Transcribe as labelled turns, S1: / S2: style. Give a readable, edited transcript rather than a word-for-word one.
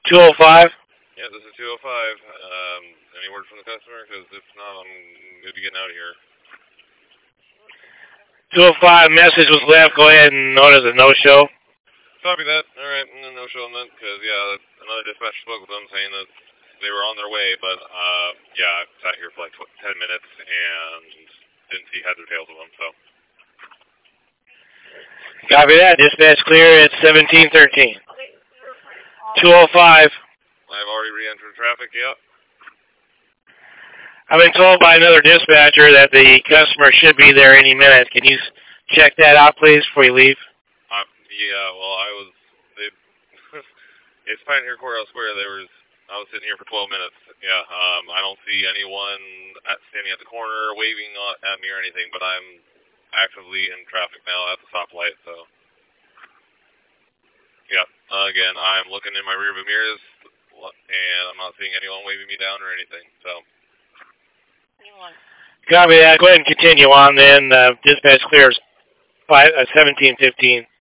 S1: 205?
S2: Yeah, this is 205. Any word from the customer? Because if not, I'm going to be getting out of here.
S1: 205, message was left. Go ahead and note as a no-show.
S2: Copy that. All right, no-show on that. Because, yeah, another dispatcher spoke with them saying that they were on their way. But, yeah, I sat here for like 10 minutes and didn't see heads or tails of them, so.
S1: Copy that. Dispatch clear at 1713. 205.
S2: I've already re-entered traffic, yep.
S1: I've been told by another dispatcher that the customer should be there any minute. Can you check that out, please, before you leave?
S2: Yeah, well, it's Pioneer Courthouse Square. I was sitting here for 12 minutes. Yeah, I don't see anyone standing at the corner waving at me or anything, but I'm actively in traffic now at the stoplight, so. Yeah, again, I'm looking in my rearview mirrors, and I'm not seeing anyone waving me down or anything, so.
S1: Copy that. Go ahead and continue on then. Dispatch clears 1715.